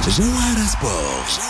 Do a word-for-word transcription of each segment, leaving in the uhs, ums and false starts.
جوهرة سبورت.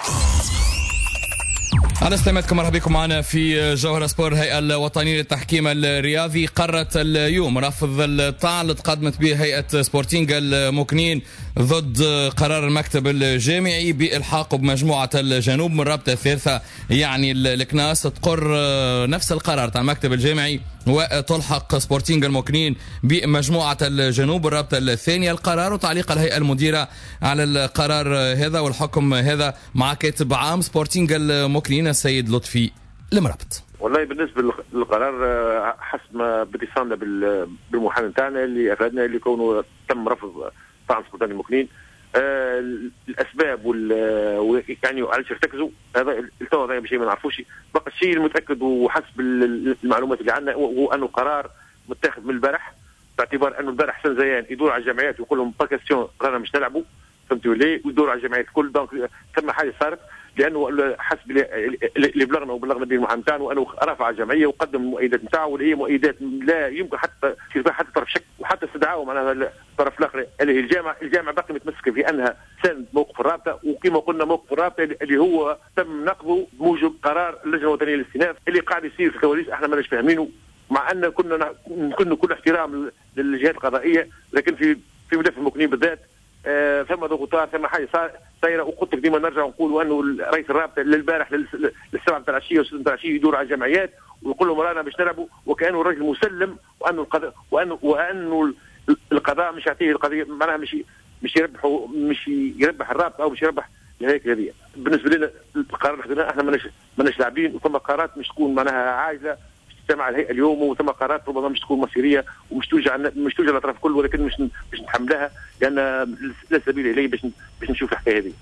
أهلا استمعتكم، مرحبا بكم معنا في جوهرة سبورت. الهيئة الوطنية للتحكيم الرياضي قررت اليوم رفض الطعن اللي تقدمت به هيئة سبورتينغ المكنين ضد قرار المكتب الجامعي بإلحاقه بمجموعة الجنوب من رابطة الثالثة، يعني الكناس تقر نفس القرار تاع المكتب الجامعي وتلحق سبورتينغ المكنين بمجموعة الجنوب الرابطة الثانية. القرار وتعليق الهيئة المديرة على القرار هذا والحكم هذا مع كاتب عام سبورتينغ المكنين السيد لطفي المرابط. والله بالنسبه للقرار حسب ما بتصلنا بالمحامي نتاعنا اللي افادنا اللي كونه تم رفض طعن سبورتينغ المكنين. آه الاسباب وال يعني علاش ارتكزوا هذا التو هذا بشيء ما نعرفوش. بقى الشيء المتاكد وحسب المعلومات اللي عندنا هو انه قرار متاخذ من البارح، باعتبار انه البارح حسن زيان يدور على الجمعيات ويقول لهم با كاستيون رانا مش نلعبوا، فهمتوا ليه؟ ويدور على الجمعيات الكل. دونك ثم حاجه صارت لانه حسب اللي بلغنا وبلغنا به المحامي نتاعنا انه رفع الجمعيه وقدم المؤيدات نتاعه واللي هي مؤيدات لا يمكن حتى حتى طرف شك وحتى استدعاء معناها الطرف الاخر اللي هي الجامعه. الجامعه باقي متمسكه في انها ساند موقف الرابطه، وكما قلنا موقف الرابطه اللي هو تم نقضه بموجب قرار اللجنه الوطنيه للاستئناف اللي قاعد يصير في الكواليس احنا ماناش فاهمينه، مع ان كنا كنا كل احترام للجهات القضائيه، لكن في في ملف المكنين بالذات آه ثم ضغوطات ثم حاجه صايره. وقلت لك ديما نرجع نقول انه رئيس الرابطه للبارح للسبعه تاع العشيه والسته تاع العشيه يدور على الجمعيات ويقول لهم رانا باش نلعبوا، وكانه الرجل مسلم وانه القضاء وانه وانه القضاء مش يعطيه القضيه معناها مش مش يربحوا مش يربح الرابطه او مش يربح الهيكل هذه. بالنسبه لنا القرار اللي خذيناه احنا ماناش ماناش لاعبين، وثم قرارات مش تكون معناها عاجله تجتمع الهيئه اليوم، وثم قرارات ربما مش تكون مصيريه ومش توجع مش توجع الاطراف الكل، ولكن مش مش نتحملها لان لا سبيل اليه باش باش نشوف الحكايه هذه.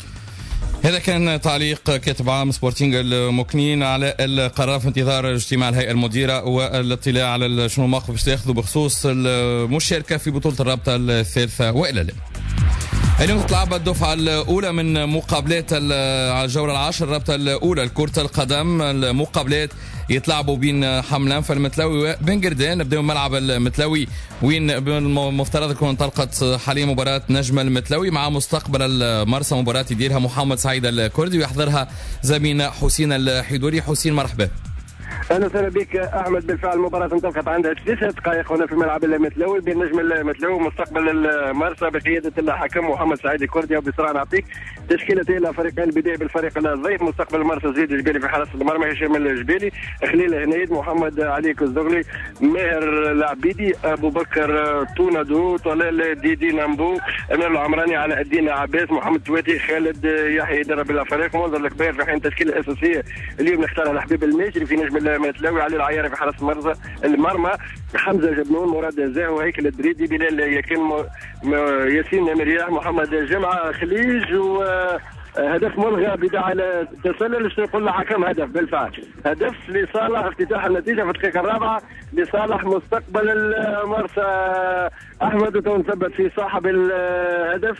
هذا كان تعليق كاتب عام سبورتينغ المكنين على القرار في انتظار اجتماع الهيئة المديرة والاطلاع على شنو الموقف باش تاخذه بخصوص المشاركة في بطولة الرابطة الثالثة وإلى الآن. اليوم تلعب الدفعة الأولى من مقابلات على الجولة العاشر الرابطة الأولى لكرة القدم. المقابلات يتلعبوا بين حملان المتلوي وبن قردان. نبداو ملعب المتلوي وين المفترض تكون انطلقت حاليا مباراة نجم المتلوي مع مستقبل المرسى، مباراة يديرها محمد سعيد الكردي ويحضرها زميلنا حسين الحيدوري. حسين مرحبا. اهلا وسهلا بك احمد. بالفعل المباراه انطلقت عندها ثلاث دقائق هنا في ملعب المتلوي بين نجم المتلوي ومستقبل المرسى بقياده الحكم محمد سعيد الكردي. وبسرعه نعطيك تشكيلتين الفريقين. البدايه بالفريق الضيف مستقبل المرسى زيد الجبالي في حراسه المرمى، هشام الجبالي، خليل هنيد، محمد علي كزدغلي، ماهر العبيدي، ابو بكر تونادو، طلال ديدي نامبو، امير العمراني، علاء الدين عباس، محمد تواتي، خالد يحيى يدرب الفريق. منظر الكبير في حين التشكيله الاساسيه اليوم نختارها الحبيب الماجري في نجم المتلوي، علي العياري في حرس المرمى المرمى، حمزه جبنون، مراد زاهو، هيكل الدريدي، بلال يكن، ياسين مرياح، محمد جمعه خليج. و هدف ملغى بداية على التسلل. شنو يقول حكم هدف بالفعل هدف لصالح افتتاح النتيجه في الدقيقه الرابعه لصالح مستقبل المرسى. احمد تو نثبت في صاحب الهدف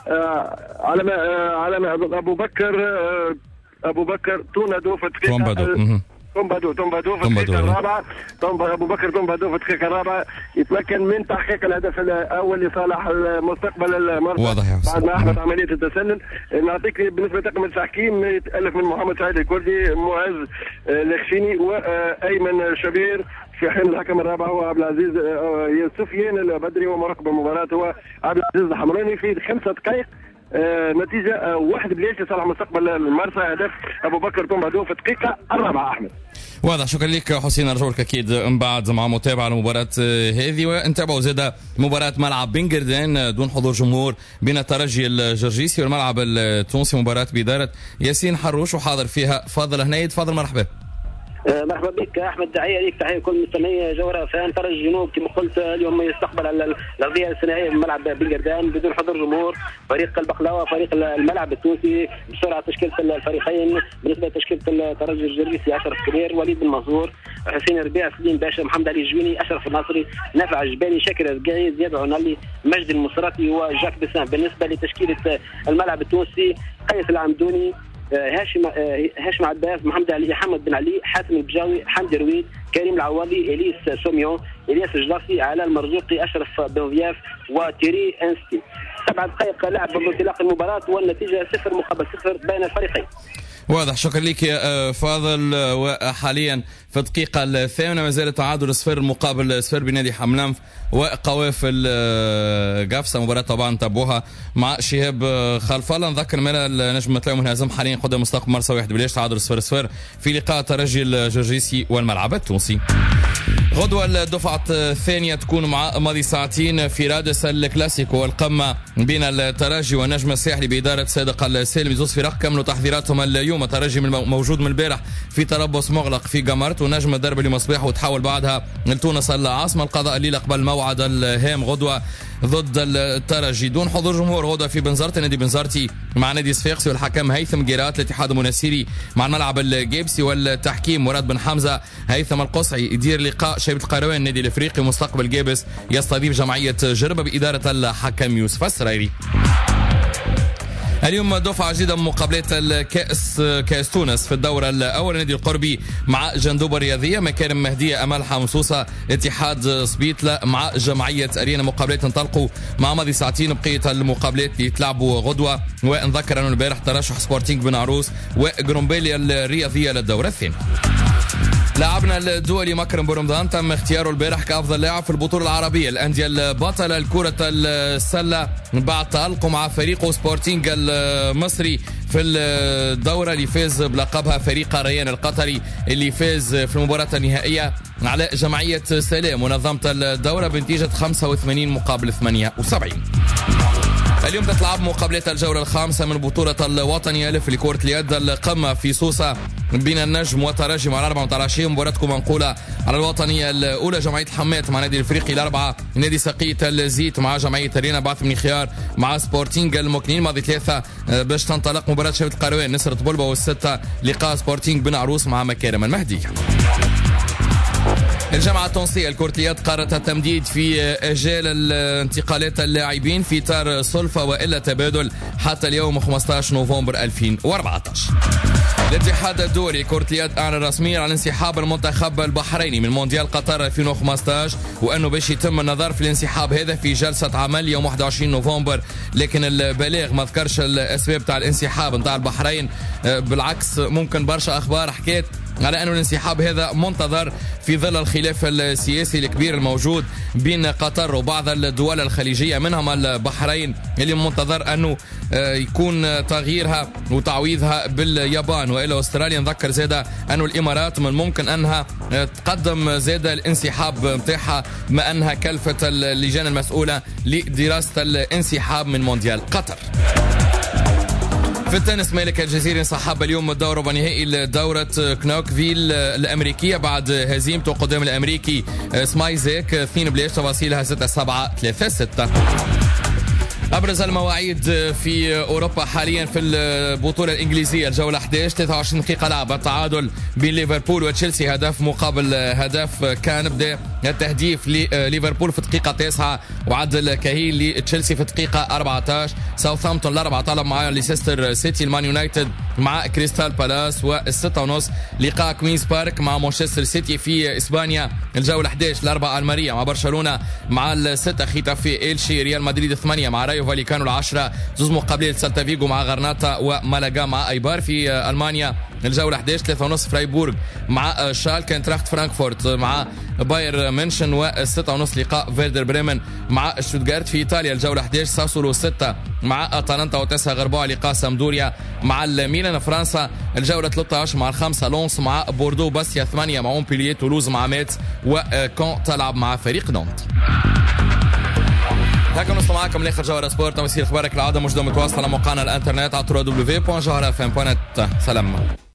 على على ابو بكر ابو بكر تونادو في الدقيقه تومبادو تومبادو في الدقيقة الرابعة. أبو بكر تومبادو في الدقيقة الرابعة يتمكن من تحقيق الهدف الأول لصالح مستقبل المرسى. واضح يا بعد ما أحدث عملية التسلل. نعطيك بالنسبة لطاقم التحكيم يتألف من محمد سعيد الكردي، معز الخشيني، وأيمن شبير. في حين الحكم الرابع هو عبد العزيز سفيان البدري، ومراقب المباراة هو عبد العزيز الحمراني. في خمسة دقائق آه نتيجة آه واحد بليش لصالح مستقبل المرسى، هدف أبو بكر تومبادو في الدقيقة الرابعة. أحمد واضح. شكرا لك حسين، نرجع لك أكيد من بعد مع متابعة المباراة هذه. ونتابعوا زادة مباراة ملعب بن قردان دون حضور جمهور بين الترجي الجرجيسي والملعب التونسي، مباراة بإدارة ياسين حروش وحاضر فيها فاضل هنيد. فاضل مرحبا. مرحبا بك احمد، تحيه ليك، تحيه لكل مستمعي جوهرة فان. ترجي الجنوب كما قلت اليوم يستقبل على الارضيه الثنائيه بملعب بن قردان بدون حضور جمهور. فريق البقلاوه فريق الملعب التونسي. بسرعه تشكيله الفريقين بالنسبه لتشكيله الترجي الجرجيسي: اشرف كبير، وليد بن منصور، حسين ربيع، سليم باشا، محمد علي الجويني، اشرف الناصري، نافع الجبالي، شاكر الرقاعي، زياد عنالي، مجد المصراتي وجاك بسام. بالنسبه لتشكيله الملعب التونسي: قيس العمدوني، هاشم هاشم عباس، محمد علي، حمد بن علي، حاتم البجاوي، حمدي رويد، كريم العوضي، اليس سوميون، الياس الجلاسي، علاء المرزوقي، اشرف بوفياف وتيري انستي. سبع دقائق لعب بانطلاق المباراه والنتيجه صفر مقابل صفر بين الفريقين. واضح. شكرا لك يا فاضل. وحاليا في الدقيقة الثامنة ما زال التعادل صفر مقابل صفر بنادي حملانف وقوافل قفصة. مباراة طبعا تابوها مع شهاب خلف الله. نذكر مالا نجم تلاقوا منهزم حاليا قدام مستقبل مرسى واحد بلاش، تعادل صفر صفر في لقاء ترجي الجرجيسي والملعب التونسي. غدوة الدفعة الثانية تكون مع ماضي ساعتين في رادس الكلاسيكو والقمة بين الترجي والنجم الساحلي بإدارة صادق السالم. زوز فرق كملوا تحضيراتهم اليوم. الترجي موجود من البارح في تربص مغلق في قمرت، ونجم الدرب اليوم الصباح وتحول بعدها لتونس العاصمة القضاء الليلة قبل موعد الهام غدوة ضد الترجي دون حضور جمهور. غدوة في بنزرتي، نادي بنزرتي مع نادي صفاقسي والحكم هيثم جيرات. الاتحاد المنسيري مع الملعب الجيبسي والتحكيم مراد بن حمزة. هيثم القصعي يدير لقاء شيبة القيروان النادي الافريقي. مستقبل جابس يستضيف جمعية جربة بإدارة الحكم يوسف السرايري. اليوم دفعة جديدة من مقابلات الكأس كأس تونس في الدورة الأول. نادي القربي مع جندوبة الرياضية، مكارم مهدية أمال حمصوصة، اتحاد سبيتلة مع جمعية أرينا. مقابلات انطلقوا مع ماضي ساعتين. بقية المقابلات اللي تلعبوا غدوة. ونذكر أنه البارح ترشح سبورتينغ بن عروس وجرومبيليا الرياضية للدورة الثانية. لاعبنا الدولي مكرم بورمضان تم اختياره البارح كأفضل لاعب في البطولة العربية. الأندية البطلة لكرة السلة بعد تألقه مع فريقه سبورتينغ المصري في الدورة اللي فاز بلقبها فريق ريان القطري، اللي فاز في المباراة النهائية على جمعية سلام منظمة الدورة بنتيجة خمسة وثمانين مقابل ثمانية وسبعين. اليوم تتلعب مقابلات الجولة الخامسة من بطولة الوطنية ألف لكرة اليد القمة في سوسة بين النجم وترجي مع الأربعة وثلاثين. مباراتكم منقولة على الوطنية الأولى. جمعية حمات مع نادي الإفريقي الأربعة. نادي سقية الزيت مع جمعية رينا. بعث من خيار مع سبورتينغ المكنين. ماضي ثلاثة باش تنطلق مباراة شبة القروان نصرة بلبة، والستة لقاء سبورتينغ بن عروس مع مكارم المهدية. الجامعة التونسية لكرة اليد قررت التمديد في أجال الانتقالات اللاعبين في إطار سلفة وإلا تبادل حتى اليوم خمسة عشر نوفمبر ألفين وأربعة عشر. الاتحاد الدولي لكرة اليد أعلن رسميا عن انسحاب المنتخب البحريني من مونديال قطر ألفين وخمسة عشر، وأنه باش يتم النظر في الانسحاب هذا في جلسة عمل يوم واحد وعشرين نوفمبر. لكن البلاغ ما ذكرش الأسباب تاع الانسحاب نتاع البحرين. بالعكس ممكن برشا أخبار حكيت على أن الانسحاب هذا منتظر في ظل الخلاف السياسي الكبير الموجود بين قطر وبعض الدول الخليجية منهم البحرين، اللي منتظر أنه يكون تغييرها وتعويضها باليابان وإلى أستراليا. نذكر زادة أنه الإمارات من الممكن أنها تقدم زادة الانسحاب متاعها بما أنها كلفت اللجان المسؤولة لدراسة الانسحاب من مونديال قطر. في التنس مالك الجزيري انسحب اليوم الدور ربع نهائي لدورة كنوكفيل الأمريكية بعد هزيمته قدام الأمريكي سمايزيك اثنين بلاش. تفاصيلها ستة سبعة ثلاثة ستة. أبرز المواعيد في أوروبا حاليا في البطولة الإنجليزية الجولة أحد عشر ثلاثة وعشرين دقيقة لعب. التعادل بين ليفربول وتشيلسي هدف مقابل هدف. كان بدأ التهديف لليفربول في الدقيقة تسعة وعدل كهيل لتشيلسي في الدقيقة أربعة عشر. ساوثهامبتون الأربعة طلب مع ليستر سيتي. المان يونايتد مع كريستال بالاس. والستة ونص لقاء كوينز بارك مع مانشستر سيتي في إسبانيا. الجولة أحد عشر الأربعة الماريا مع برشلونة مع الستة ختافي إلشي. ريال مدريد ثمانية مع رايو فاليكانو. العشرة زوز مقابلات سالتا فيغو مع غرناطة ومالاغا مع ايبار. في المانيا الجولة أحد عشر ثلاثة ونص فرايبورغ مع شالكه. انتراخت فرانكفورت مع باير منشن. والستة ونص لقاء فيردر بريمن مع شتوتغارت. في ايطاليا الجولة أحد عشر ساسولو ستة مع اتلانتا. وتسعة غرباء لقاء سامدوريا مع الميلان. فرنسا الجولة ثلاثة عشر مع الخمسة لونس مع بوردو. باسيا ثمانية مع مونبيلييه. تولوز مع ميتس. وكون تلعب مع فريق نونت. هكا نوصل معكم لاخر جوهرة سبورت. تمثيل اخبارك العاده موجوده متواصله على موقعنا الانترنت على دبليو دبليو دبليو دوت جوهرة اف ام دوت نت. سلام.